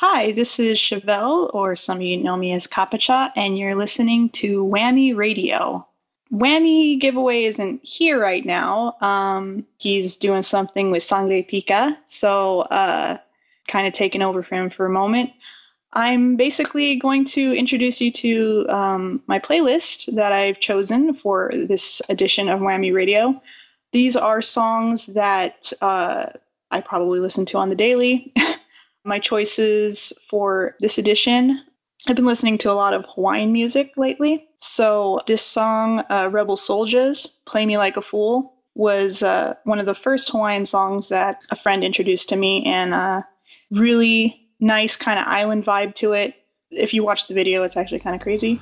Hi, this is Chevelle, or some of you know me as Kapacha, and you're listening to Whammy Radio. Whammy giveaway isn't here right now. He's doing something with Sangre Pica, so kind of taking over for him for a moment. I'm basically going to introduce you to my playlist that I've chosen for this edition of Whammy Radio. These are songs that I probably listen to on the daily. My choices for this edition, I've been listening to a lot of Hawaiian music lately. So this song, Rebel Soldiers, Play Me Like a Fool, was one of the first Hawaiian songs that a friend introduced to me, and really nice kind of island vibe to it. If you watch the video, it's actually kind of crazy.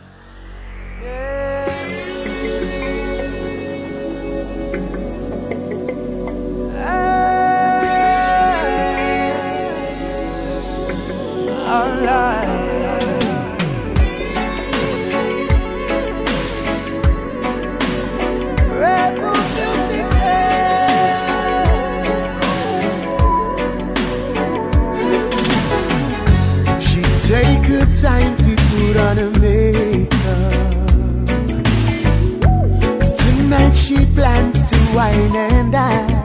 Take her time to put on her makeup, 'cause tonight she plans to wine and dine.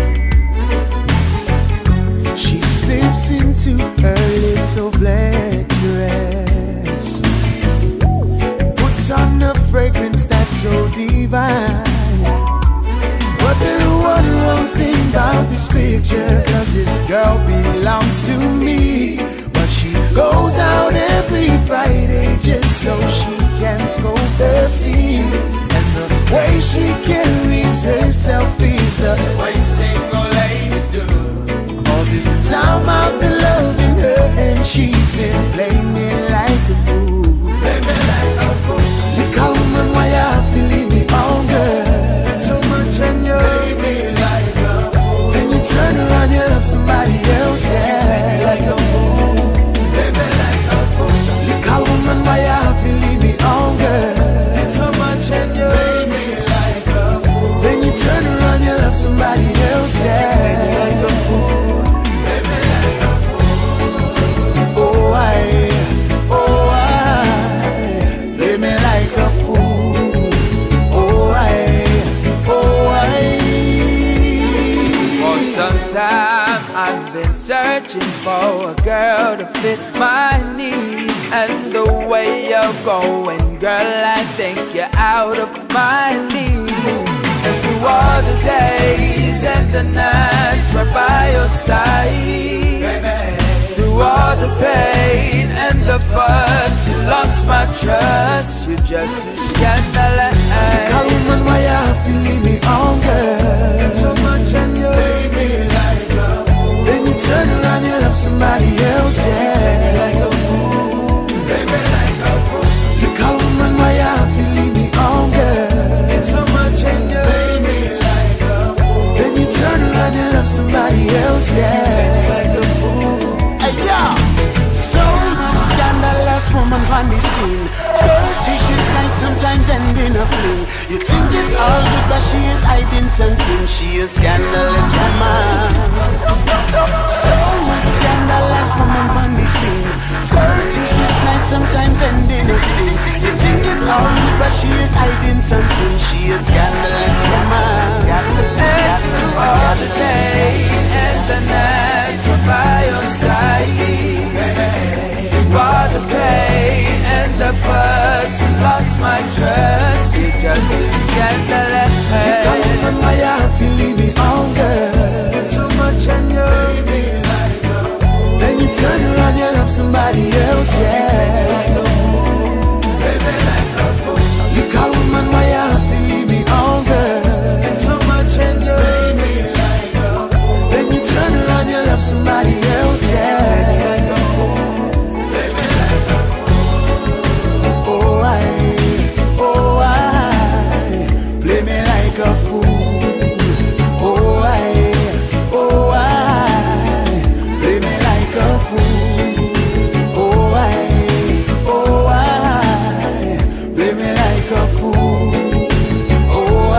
She slips into her little black dress, puts on a fragrance that's so divine. But there's one wrong thing about this picture, 'cause this girl belongs to me. She goes out every Friday just so she can scope the scene. And the way she carries herself is the way single ladies do. All this time I've been loving her, and she's been playing me like a fool. Play me like a fool. You call me why you feel leave me on, girl. So much and you play me like a fool. Then you turn around, you love somebody else, yeah, like a fool. Woman, why you feel leave me on, girl? It's so much and you made me like a fool. Then you turn around, you love somebody else, yeah, like a fool. Baby, like a fool. Oh, I play me like a fool. For some time I've been searching for a girl to fit my needs. And the way you're going, girl, I think you're out of my league. And through all the days and the nights right by your side, baby, through all the pain and the fuss, you lost my trust. You're just too scandalous. Call woman, why you have to leave me on, girl? It's so much and you leave me like a fool. Then you turn around, you love somebody else, yeah, like a fool. Baby, like a fool. You call woman, why you have to leave me on, girl? It's so much and you leave me like a fool. Then you turn around, you love somebody else, yeah, like a fool. Hey, yeah. So scandalous woman on the scene, flirtatious night sometimes ending a fling. You think it's all good, but she is hiding something. She is scandalous woman. So scandalous woman on the scene, flirtatious night sometimes ending a fling. You think it's all good, but she is hiding something. She is scandalous woman. And through all the day and the nights were by your side, through all the pain and the fuss, you lost my trust. You just too scandalous. You call woman, why you have to leave me on, girl? It's so much and you leave me like a fool. Then you turn around, you love somebody else, yeah, like a fool. Baby, like a fool. You call woman, why you have to leave me on, girl? It's so much and you leave me like a fool. Then you turn around, you love somebody else, yeah, like a fool. Baby, like a fool. Oh, I play me like a fool. Oh, I play me like a fool. Oh, I play me like a fool. Oh,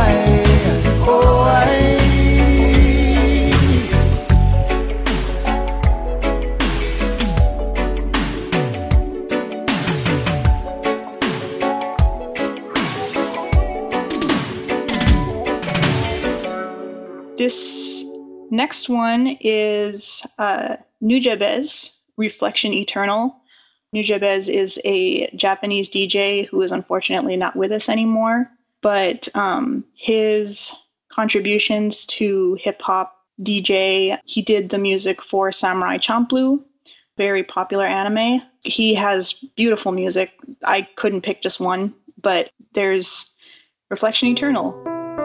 This next one is Nujabes, Reflection Eternal. Nujabes is a Japanese DJ who is unfortunately not with us anymore, but his contributions to hip-hop DJ, he did the music for Samurai Champloo, very popular anime. He has beautiful music. I couldn't pick just one, but there's Reflection Eternal.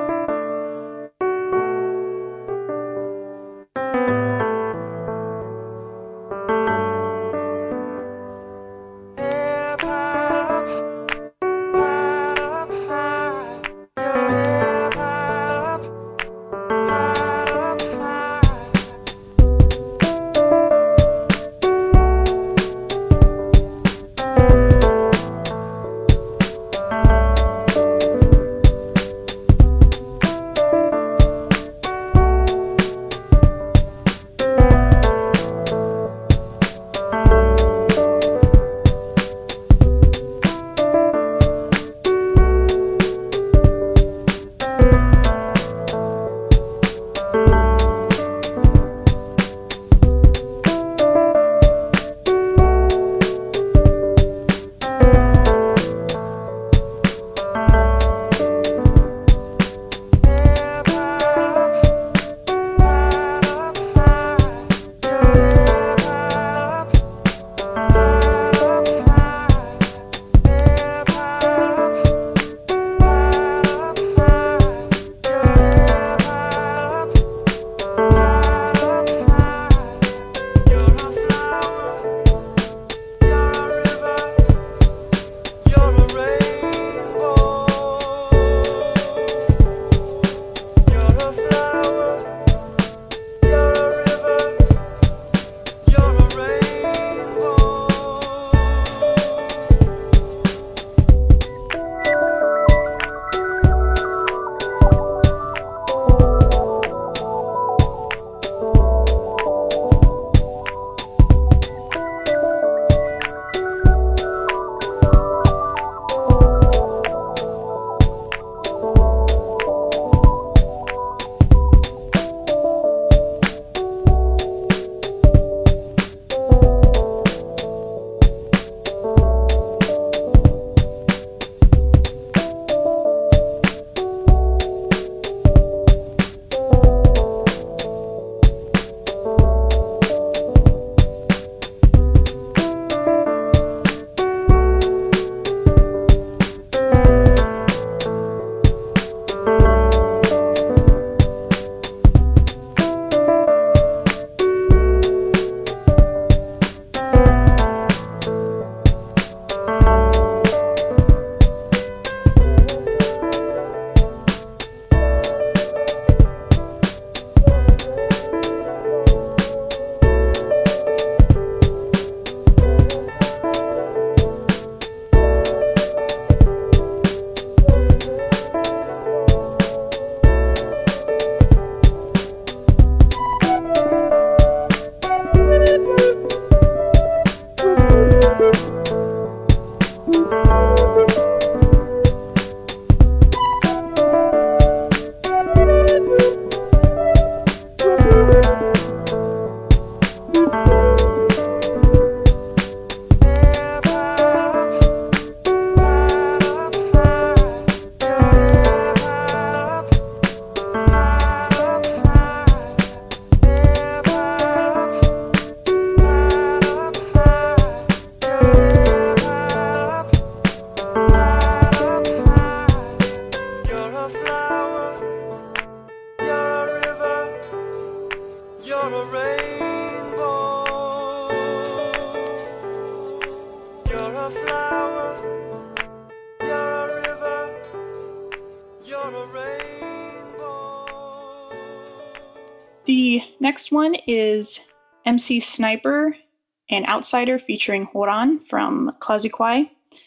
The next one is MC Sniper, an outsider featuring Horan from Classiquai,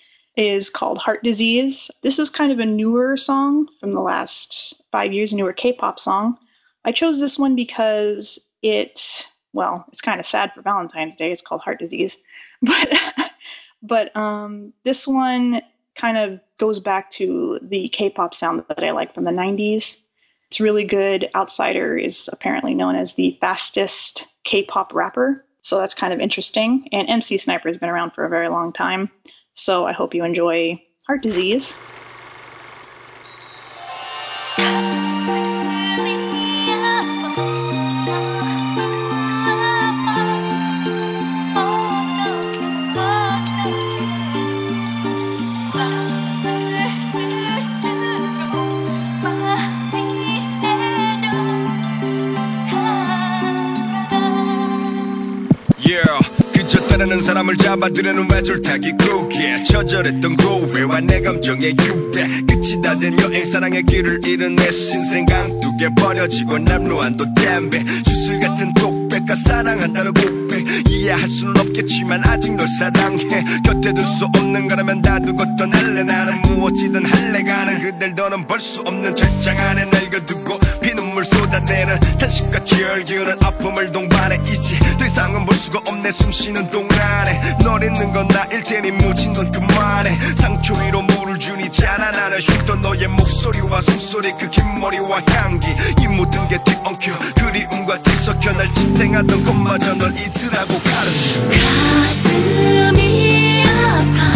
is called Heart Disease. This is kind of a newer song from the last 5 years, a newer K-pop song. I chose this one because it's kind of sad for Valentine's Day. It's called Heart Disease. But this one kind of goes back to the K-pop sound that I like from the 90s. It's really good. Outsider is apparently known as the fastest K-pop rapper. So that's kind of interesting. And MC Sniper has been around for a very long time. So I hope you enjoy Heart Disease. 그저 따르는 사람을 잡아들이는 외줄타기 곡에 처절했던 고해와 내 감정의 유배 끝이 다 된 여행 사랑의 길을 잃은 내 신생 강둑에 버려지고 남루한 또 댐배 주술 같은 독백과 사랑한다는 고백 이해할 수는 없겠지만 아직 널 사랑해 곁에 둘 수 없는 거라면 다 두고 떠날래 나는 무엇이든 할래 가는 그댈 더는 볼 수 없는 절장 안에 날 거두고 피눈물 쏟아내는 탄식과 기울기는 아픔을 동반해 이제 더 이상은 볼 수가 없네 숨쉬는 동안에 널 잊는 건 나일 테니 묻힌 건 그만해 상처 위로 물을 주니 자라나는 흉터 너의 목소리와 숨소리 그 긴 머리와 향기 이 모든 게 뒤엉켜 그리움과 뒤섞여 날 지탱하던 것마저 널 잊으라고 가르쳐 가슴이 아파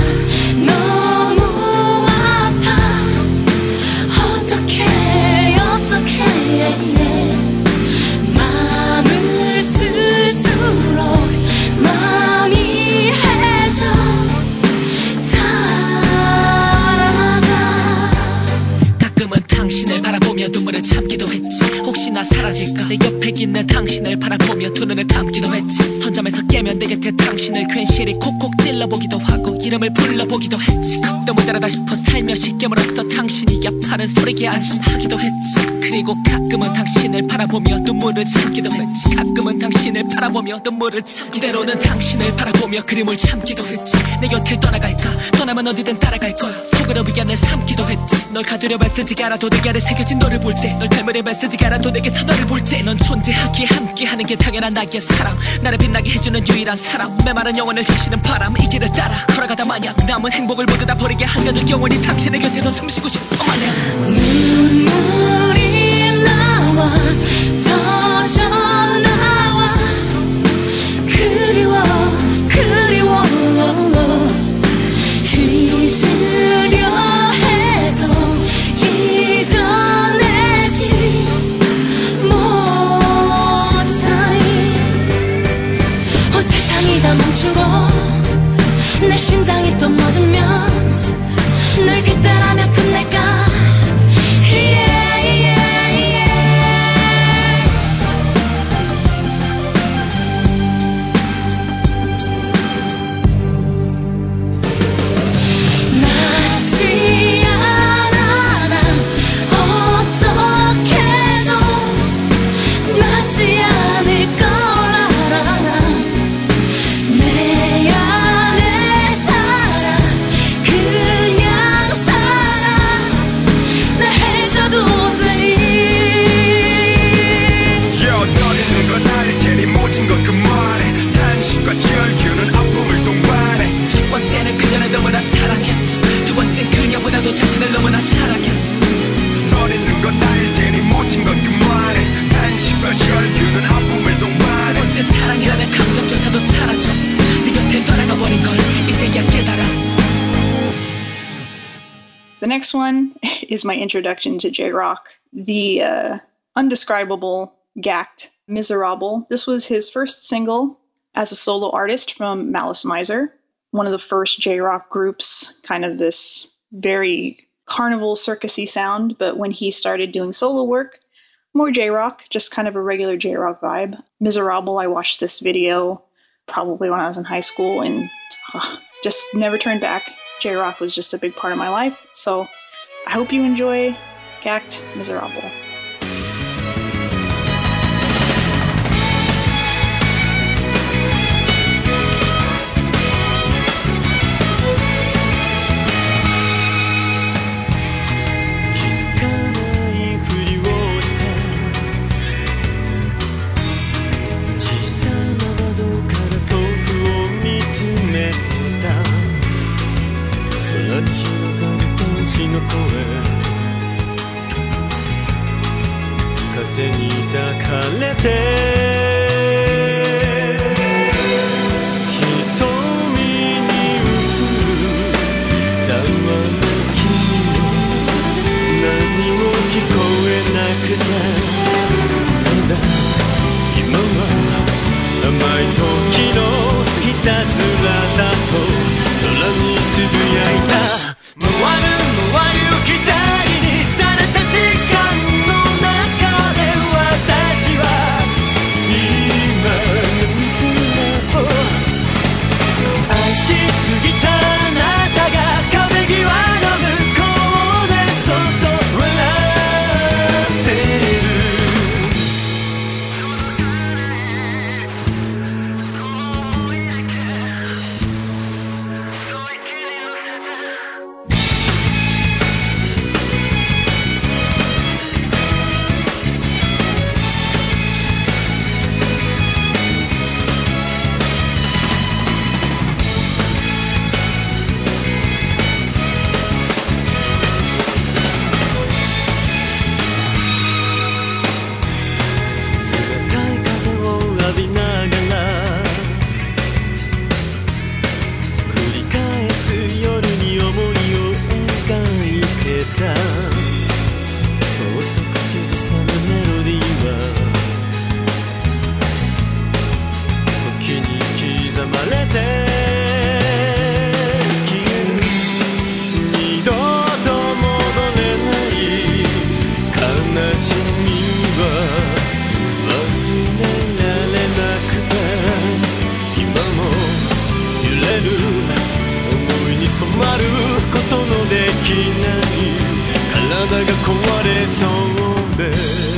너무 아파 어떡해 마음을 쓸수록 마음이 해져 달아가 가끔은 당신을 바라보며 눈물을 참기도 했지 혹시나 사라질까 내 옆에 있는 당신을 바라보며 두 눈을 감기도 했지 선잠에서 깨면 내 곁에 당신을 괜시리 콕콕 찔러보기도 하고 이름을 불러보기도 했지 그때 모자라다 싶어 살며시 깨물었어 당신이 아파하는 소리에 안심하기도 했지 그리고 가끔은 당신을 바라보며 눈물을 참기도 했지 가끔은 당신을 바라보며 눈물을 참기 때로는 당신을 바라보며 그림을 참기도 했지 내 곁을 떠나갈까 떠나면 어디든 따라갈 거야 속으로 위안을 삼기도 했지 널 가두려 메시지가 하나도 내게 아래 새겨진 너를 볼 때 널 닮으려 메시지가 하나도 내게서 너를 볼 때 넌 존재하기에 함께하는 게 당연한 나의 사랑 나를 빛나게 해주는 유일한 사람 메마른 영혼을 적시는 바람 이 길을 따라 걸어가다 마냥 남은 행복을 모두 다 버리게 한가득 영원히 당신의 곁에서 숨쉬고 싶어 마냥 눈물이 나와 터져 나와 그리워 잊으려 해도 잊어내지 못하니 온 세상이 다 멈추고 내 심장이 또 멎으면 널 그때라면 끝낼까 자신을 너무나 사랑했어 널 잊는 건 나일 테니 모진 건 그만해 단식과 혈규는 아픔을 동반해 언제 사랑이라는 감정조차도 사라졌어 네 곁에 떠나가 버린 걸 이제야 깨달았어 The next one is my introduction to J-Rock. The undescribable Gact Miserable. This was his first single as a solo artist from Malice Miser, one of the first J-Rock groups, kind of this very carnival circusy sound, but when he started doing solo work, more J-Rock, just kind of a regular J-Rock vibe. Miserable, I watched this video probably when I was in high school and just never turned back. J-Rock was just a big part of my life, so I hope you enjoy Gact Miserable. る思いに染まることのできない体が壊れそうで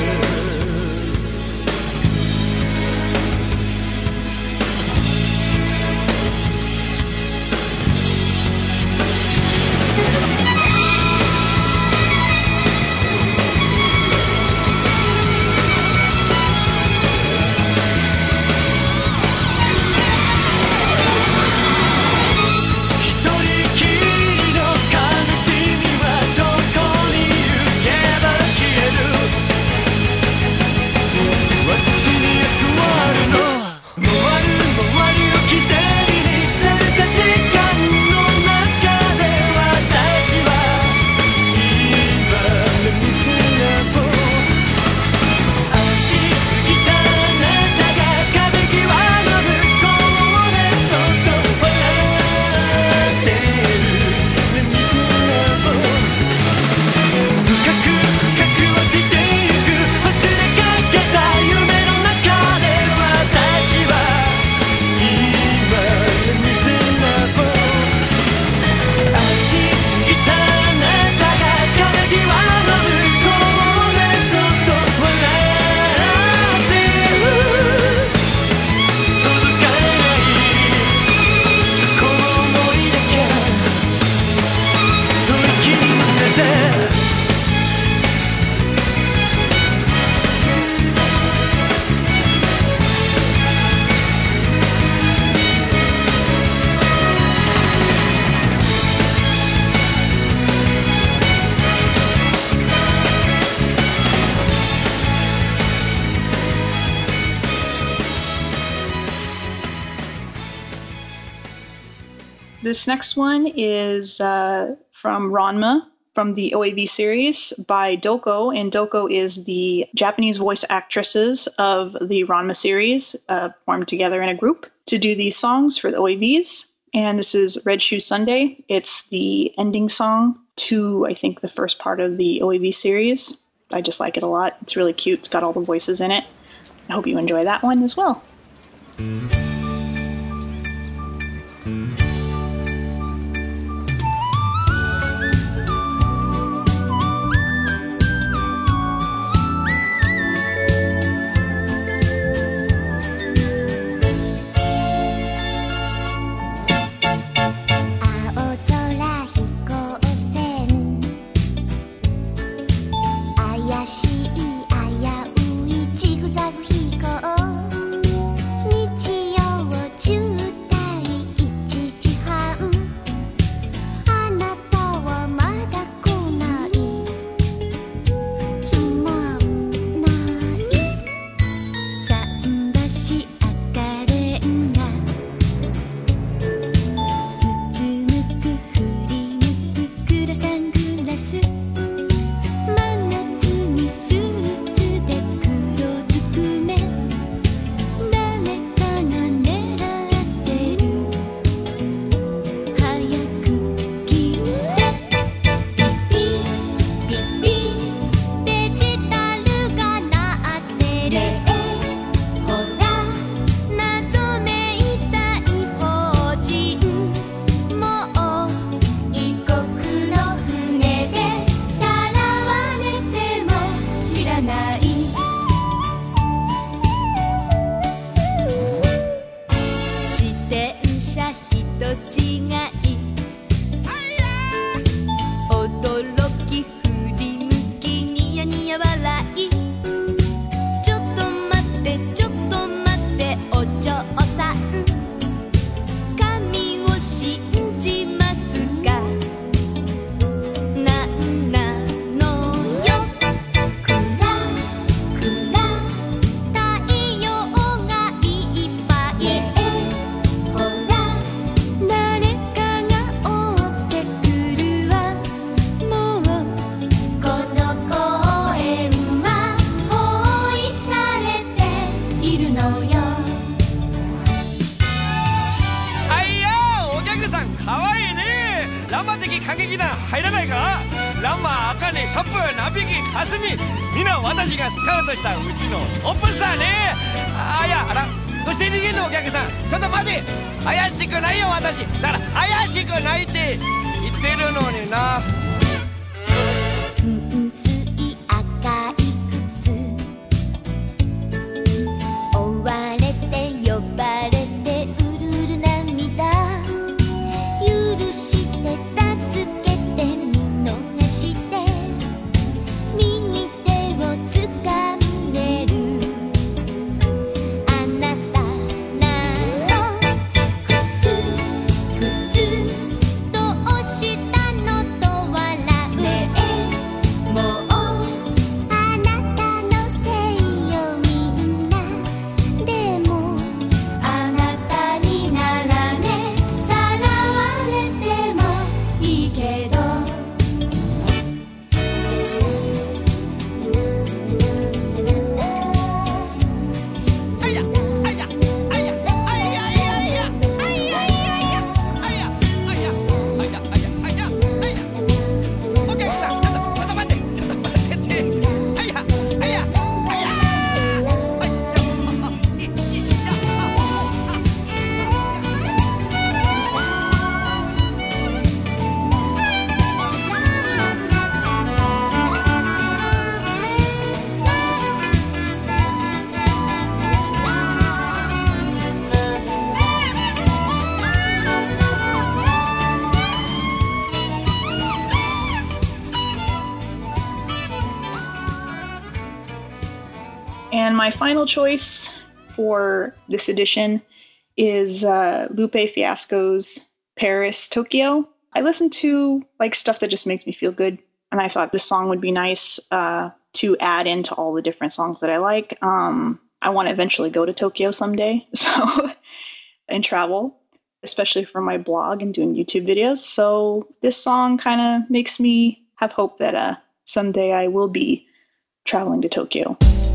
This next one is from Ranma from the OAV series by Doko, and Doko is the Japanese voice actresses of the Ranma series, formed together in a group to do these songs for the OAVs. And this is Red Shoe Sunday. It's the ending song to, I think, the first part of the OAV series. I just like it a lot. It's really cute. It's got all the voices in it. I hope you enjoy that one as well. みんな私がスカウトしたうちのトップスターね。いや、どそして逃げのお客さん、ちょっと待て、怪しくないよ私。だから怪しくないって言ってるのにな。 噴水赤い靴、追われて呼ばれてうるる涙、許して助けて見逃して右手を掴んでる。あなたなのくすくすどうしたのと笑う。もうあなたのせいよみんな。でもあなたにならね、さらわれてもいいけど。 あやあやあやあやあやあやあやあやあやあやあやあや。お客さん、ちょっと待って、ちょっと待ってて。あやあやあや And my final choice for this edition is Lupe Fiasco's Paris, Tokyo. I listen to like stuff that just makes me feel good, and I thought this song would be nice to add into all the different songs that I like. I want to eventually go to Tokyo someday, and travel, especially for my blog and doing YouTube videos. So this song kind of makes me have hope that someday I will be traveling to Tokyo.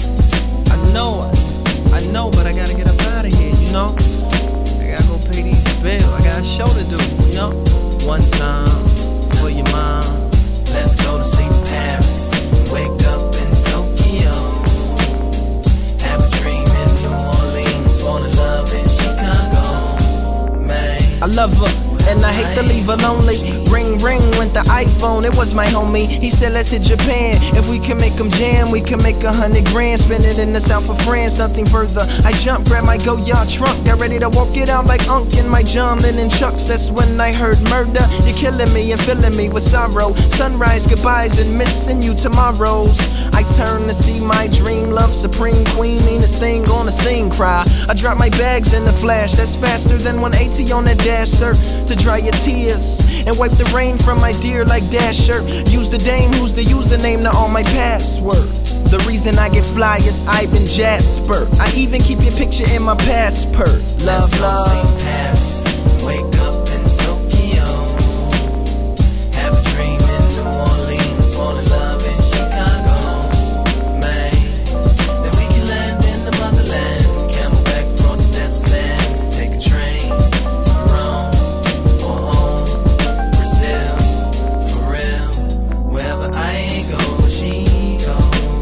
I know, but I gotta get up out of here, you know? I gotta go pay these bills, I got a show to do, you know? One time for your mom, let's go to sleep in Paris, wake up in Tokyo, have a dream in New Orleans, fall in love in Chicago, man. I love her, and I hate to leave her lonely. Ring, ring went the iPhone, it was my homie. He said let's hit Japan. If we can make them jam, we can make 100 grand. Spend it in the south of France, nothing further. I jumped, grabbed my Goyard trunk, got ready to walk it out like Unc in my John Lennon chucks. That's when I heard murder. You're killing me and filling me with sorrow. Sunrise goodbyes and missing you tomorrows. I turn to see my dream, love supreme queen, meanest thing on the scene, cry. I drop my bags in the flash, that's faster than 180 on that dash, sir. To dry your tears and wipe the rain from my dear like Dasher. Use the dame who's the username to all my passwords. The reason I get fly is Ivan Jasper. I even keep your picture in my passport. Love, love. Paris, wake up in Tokyo, have a dream in New Orleans, fall in love in Chicago, man. Then we can land in the motherland, camelback across the desert sands, take a train to Rome or home, Brazil, for real. Wherever I go, she go.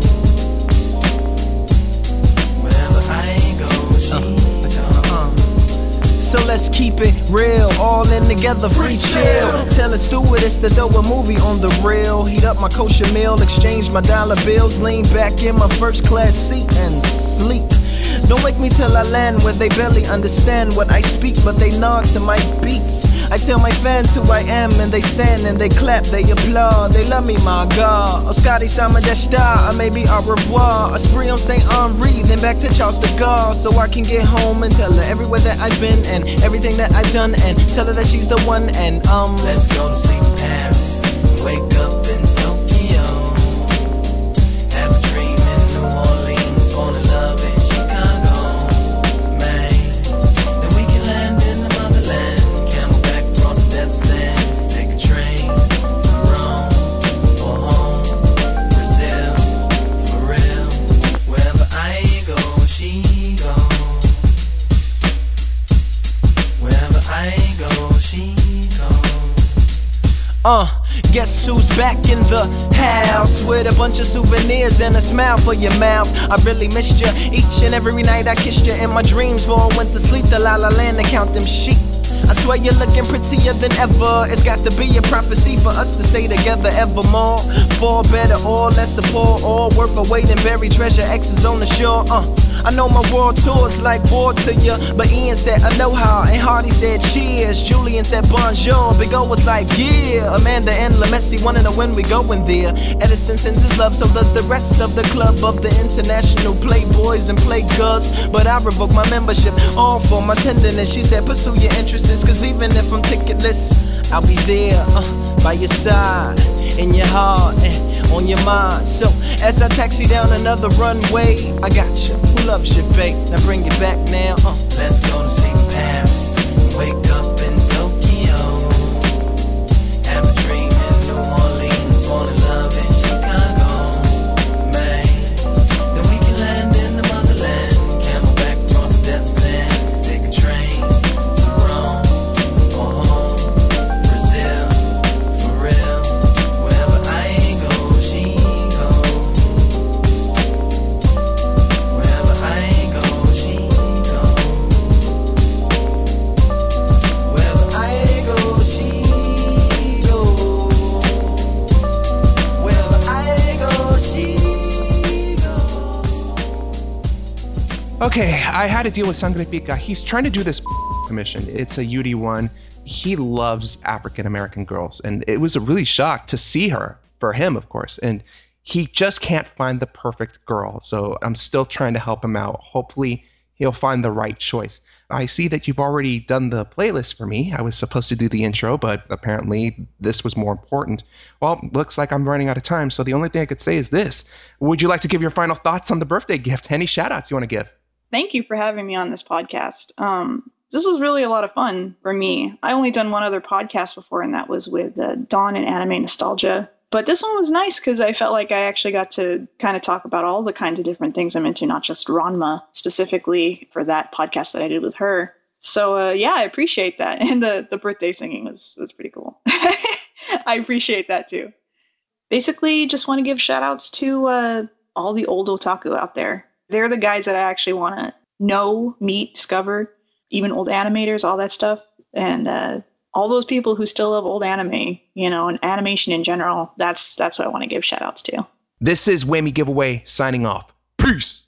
Wherever I go, she go. So let's keep it real, all in together, free chill. Tell the stewardess to throw a movie on the reel. Heat up my kosher meal, exchange my dollar bills, lean back in my first class seat and sleep. Don't wake me till I land where they barely understand what I speak, but they nod to my beats. I tell my fans who I am and they stand and they clap, they applaud, they love me, my God. Oscari sama deshta, or maybe au revoir. A spree on St. Henri, then back to Charles de Gaulle, so I can get home and tell her everywhere that I've been and everything that I've done, and tell her that she's the one. And let's go to sleep in Paris, wake up in Tokyo, have a dream in New Orleans, fall in love in Chicago, man. Then we can land in the motherland, camelback across the desert sands, take a train to Rome or home, Brazil, for real. Wherever I go, she go. Wherever I go, she go. guess who's back in the house with a bunch of souvenirs and a smile for your mouth. I really missed you each and every night. I kissed you in my dreams before I went to sleep. The La La Land and count them sheep. I swear you're looking prettier than ever. It's got to be a prophecy for us to stay together evermore. For better or lesser, poor or worth a wait and buried treasure. X's on the shore. I know my world tour's like war to you, but Ian said aloha and Hardy said cheers. Julian said bonjour. Big O was like yeah. Amanda and LaMessi wanna know when we going there. Edison sends his love, so does the rest of the club of the international playboys and playgirls. But I revoke my membership, all for my tenderness. She said pursue your interests, cause even if I'm ticketless, I'll be there by your side, in your heart and on your mind. So as I taxi down another runway, I got you. Who loves you, babe? Now bring it back now. Let's go to sleep in Paris, wake up in Tokyo, have a dream in New Orleans, fall in love in Chicago, man. Then we can land in the motherland, camelback across the desert sands, take a train to Rome or home, Brazil, for real. Wherever I go, she go. Wherever I go, she go. Wherever I go, she go. Wherever I go, she go. Okay, I had to deal with Sangre Pica. He's trying to do this commission. It's a UD1. He loves African American girls, and it was a really shock to see her, for him, of course, and he just can't find the perfect girl. So I'm still trying to help him out. Hopefully he'll find the right choice. I see that you've already done the playlist for me. I was supposed to do the intro, but apparently this was more important. Well, looks like I'm running out of time, so the only thing I could say is this. Would you like to give your final thoughts on the birthday gift? Any shout-outs you want to give? Thank you for having me on this podcast. This was really a lot of fun for me. I only done one other podcast before, and that was with Dawn and Anime Nostalgia. But this one was nice because I felt like I actually got to kind of talk about all the kinds of different things I'm into, not just Ranma specifically for that podcast that I did with her. So yeah, I appreciate that. And the birthday singing was pretty cool. I appreciate that too. Basically, just want to give shout outs to all the old otaku out there. They're the guys that I actually want to know, meet, discover, even old animators, all that stuff. And all those people who still love old anime, you know, and animation in general, that's what I want to give shout outs to. This is Whammy Giveaway signing off. Peace!